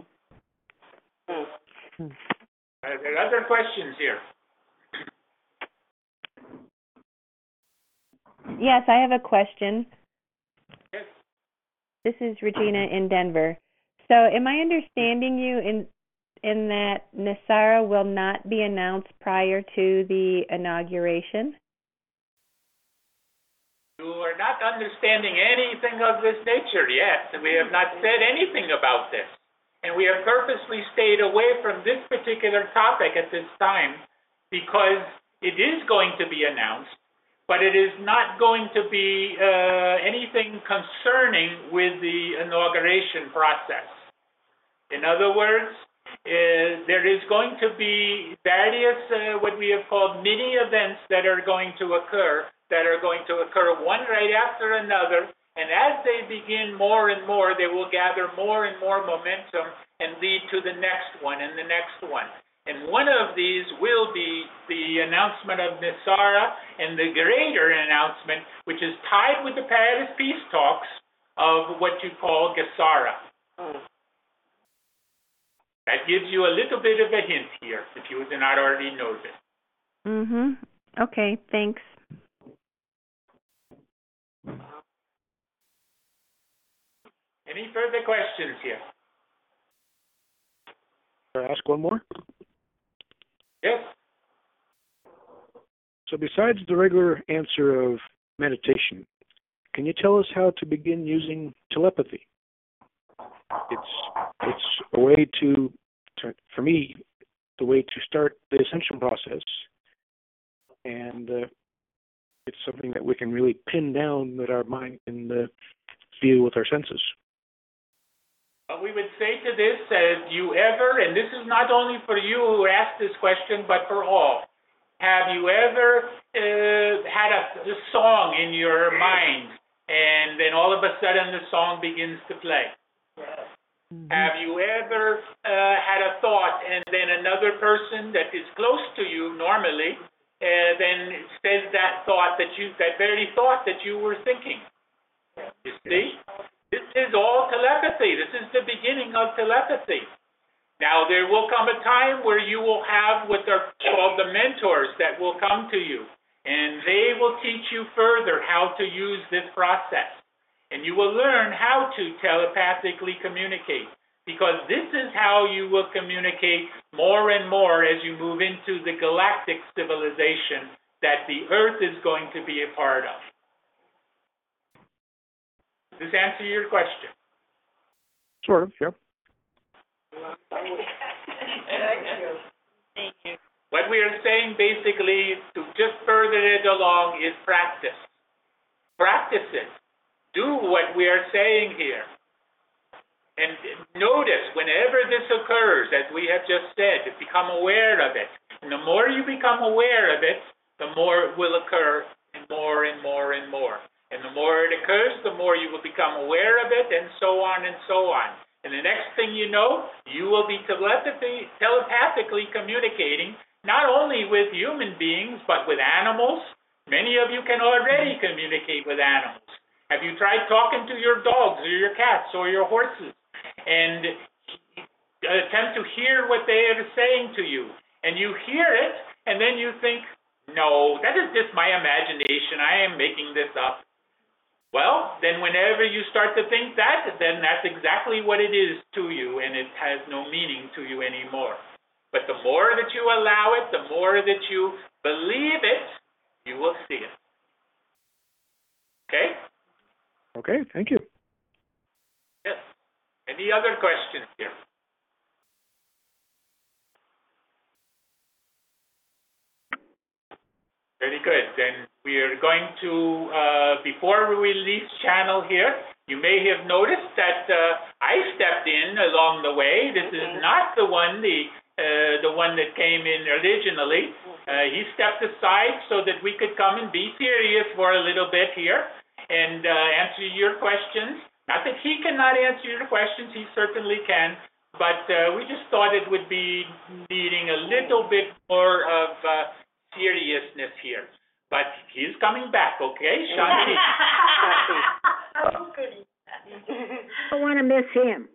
Are there other questions here? Yes, I have a question. Yes. This is Regina in Denver. So am I understanding you in that NESARA will not be announced prior to the inauguration? You are not understanding anything of this nature yet. We have not said anything about this. And we have purposely stayed away from this particular topic at this time because it is going to be announced, but it is not going to be anything concerning with the inauguration process. In other words, there is going to be various what we have called mini events that are going to occur one right after another, and as they begin more and more, they will gather more and more momentum and lead to the next one and the next one. And one of these will be the announcement of NESARA, and the greater announcement, which is tied with the Paris peace talks, of what you call GESARA. That gives you a little bit of a hint here, if you did not already know this. Okay, thanks. Any further questions here? Can I ask one more? Yes. So besides the regular answer of meditation, can you tell us how to begin using telepathy? It's a way to, for me, the way to start the ascension process, and it's something that we can really pin down that our mind can feel with our senses. Well, we would say to this, have you ever, and this is not only for you who asked this question, but for all, have you ever had a song in your mind, and then all of a sudden the song begins to play? Yes. Have you ever had a thought, and then another person that is close to you normally then says that very thought that you were thinking? You see? This is all telepathy. This is the beginning of telepathy. Now, there will come a time where you will have what are called the mentors that will come to you, and they will teach you further how to use this process. And you will learn how to telepathically communicate, because this is how you will communicate more and more as you move into the galactic civilization that the Earth is going to be a part of. Does this answer your question? Sort of, yeah. Thank you. What we are saying basically, to just further it along, is practice. Practice it. Do what we are saying here. And notice, whenever this occurs, as we have just said, become aware of it. And the more you become aware of it, the more it will occur, and more and more and more. And the more it occurs, the more you will become aware of it, and so on and so on. And the next thing you know, you will be telepathically communicating, not only with human beings, but with animals. Many of you can already communicate with animals. Have you tried talking to your dogs or your cats or your horses and attempt to hear what they are saying to you? And you hear it, and then you think, no, that is just my imagination. I am making this up. Well, then whenever you start to think that, then that's exactly what it is to you, and it has no meaning to you anymore. But the more that you allow it, the more that you believe it, you will see it. Okay? Okay, thank you. Yes. Any other questions here? Very good. Then we are going to, before we release channel here, you may have noticed that I stepped in along the way. This is not the one that came in originally. He stepped aside so that we could come and be serious for a little bit here and answer your questions. Not that he cannot answer your questions, he certainly can, but we just thought it would be needing a little bit more of seriousness here. But he's coming back, okay, Shanti? Oh, goody. I don't want to miss him.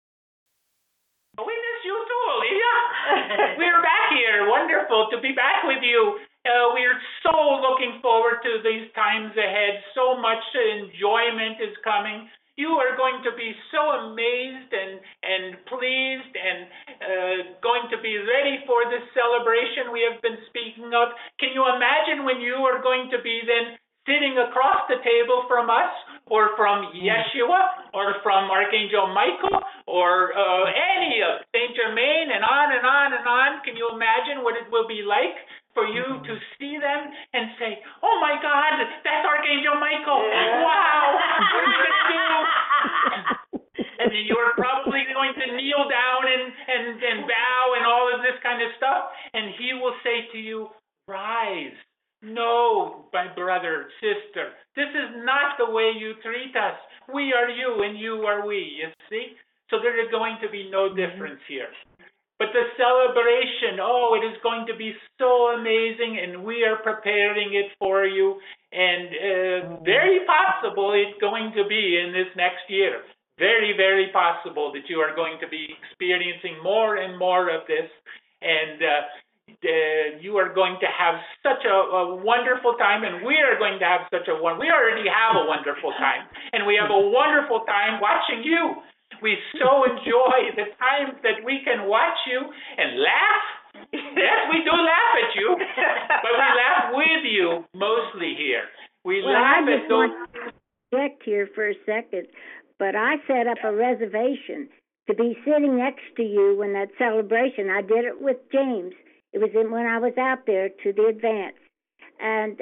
We miss you too, Leah. We're back here. Wonderful to be back with you. We're so looking forward to these times ahead. So much enjoyment is coming. You are going to be so amazed and pleased and going to be ready for this celebration we have been speaking of. Can you imagine when you are going to be then sitting across the table from us, or from Yeshua, or from Archangel Michael, or any of Saint Germain, and on and on and on? Can you imagine what it will be like for you to see them and say, oh my God, that's Archangel Michael. Wow, what are you going to do? And then you're probably going to kneel down and bow and all of this kind of stuff, and he will say to you, rise. No, my brother, sister, this is not the way you treat us. We are you and you are we, you see? So there is going to be no difference here. But the celebration, oh, it is going to be so amazing, and we are preparing it for you. And very possible it's going to be in this next year. Very, very possible that you are going to be experiencing more and more of this. And you are going to have such a wonderful time, and we are going to have we already have a wonderful time, and we have a wonderful time watching you. We so enjoy the times that we can watch you and laugh. Yes, we do laugh at you, but we laugh with you mostly here. We laugh at those. I just want to check here for a second, but I set up a reservation to be sitting next to you when that celebration. I did it with James. It was when I was out there to the advance, and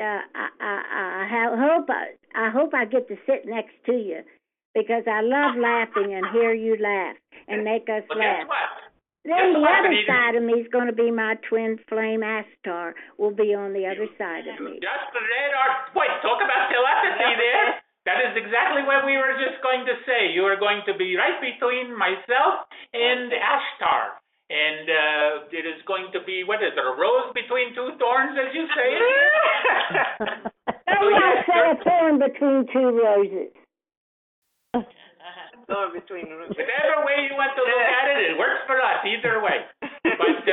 I hope I get to sit next to you, because I love laughing and hear you laugh and make us laugh. Then the other side of me is going to be my twin flame Astar. Will be on the other side of me. Just read our. Wait, talk about telepathy there. That is exactly what we were just going to say. You are going to be right between myself and Astar. And it is going to be, what is it, a rose between two thorns, as you say it? I said a thorn between two roses. Thorn between the roses. Whatever way you want to look at it, it works for us, either way. But,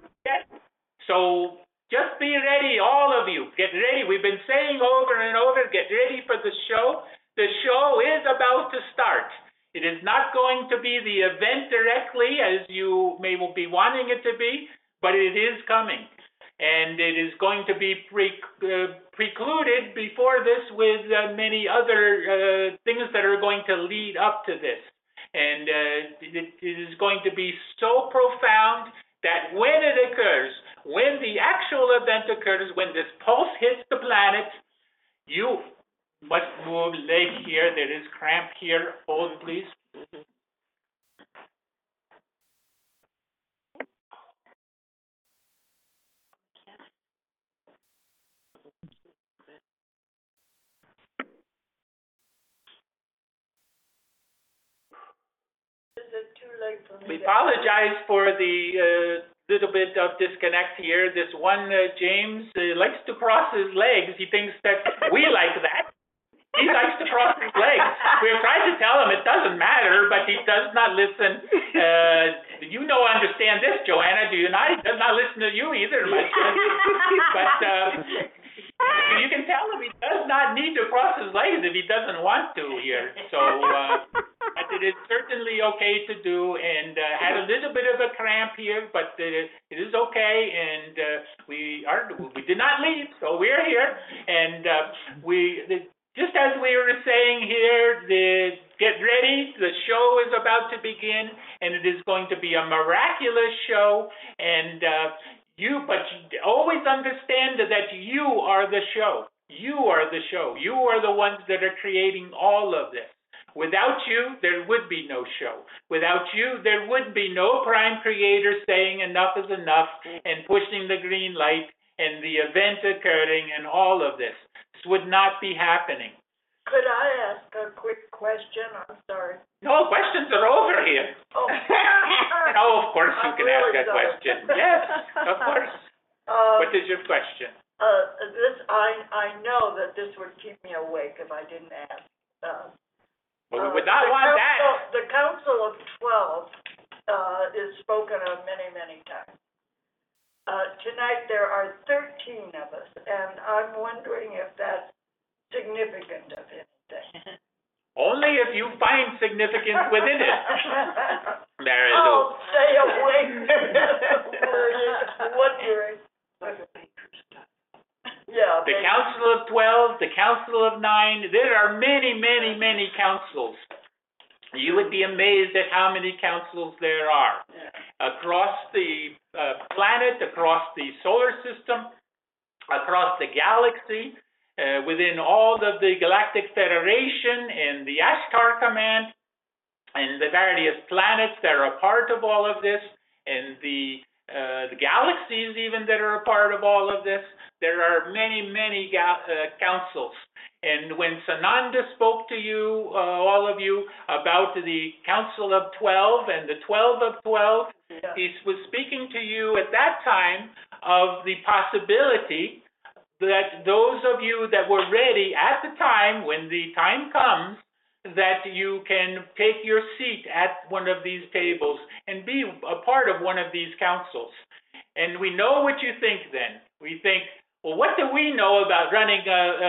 so just be ready, all of you. Get ready. We've been saying over and over, get ready for the show. The show is about to start. It is not going to be the event directly as you may be wanting it to be, but it is coming. And it is going to be precluded before this with many other things that are going to lead up to this. And it is going to be so profound that when it occurs, when the actual event occurs, when this pulse hits the planet, you must move leg here. There is cramp here. Hold, please. We apologize for the little bit of disconnect here. This one, James, likes to cross his legs. He thinks that we like that. He likes to cross his legs. We're trying to tell him it doesn't matter, but he does not listen. You understand this, Joanna, do you not? He does not listen to you either, but you can tell him he does not need to cross his legs if he doesn't want to here. So it is certainly okay to do, and had a little bit of a cramp here, but it is okay, and we did not leave, so we're here, and just as we were saying here, get ready, the show is about to begin, and it is going to be a miraculous show, and but always understand that you are the show. You are the show. You are the ones that are creating all of this. Without you, there would be no show. Without you, there would be no prime creator saying enough is enough and pushing the green light and the event occurring and all of this. This would not be happening. Could I ask a quick question? I'm sorry. No, questions are over here. Oh, of course you can ask a question. Yes, of course. What is your question? I know that this would keep me awake if I didn't ask. We would not want that. The Council of 12 is spoken of many, many times. Tonight there are 13 of us, and I'm wondering if that's significant of anything. Only if you find significance within it, Mary Lou. I'll stay awake. Wondering. Yeah. The Council of 12, the Council of 9, there are many, many, many councils. You would be amazed at how many councils there are. Across the planet, across the solar system, across the galaxy, within all of the Galactic Federation and the Ashtar Command, and the various planets that are a part of all of this, and the galaxies even that are a part of all of this. There are many, many councils. And when Sananda spoke to you, all of you, about the Council of 12 and the 12 of 12, he was speaking to you at that time of the possibility that those of you that were ready at the time, when the time comes, that you can take your seat at one of these tables and be a part of one of these councils. And we know what you think then. We think, well, what do we know about running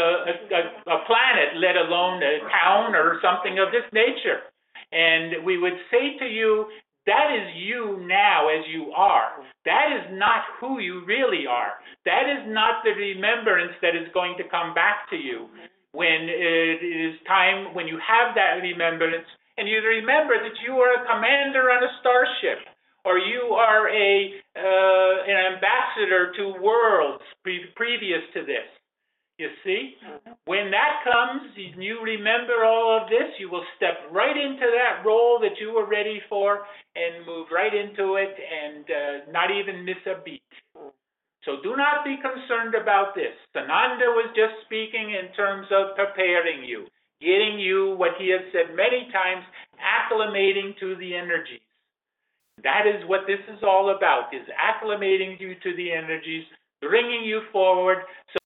a planet, let alone a town or something of this nature? And we would say to you, that is you now as you are. That is not who you really are. That is not the remembrance that is going to come back to you when it is time, when you have that remembrance, and you remember that you are a commander on a starship, or you are an ambassador to worlds previous to this. You see? When that comes, and you remember all of this, you will step right into that role that you were ready for and move right into it and not even miss a beat. So do not be concerned about this. Sananda was just speaking in terms of preparing you, getting you, what he has said many times, acclimating to the energies. That is what this is all about, is acclimating you to the energies, bringing you forward. So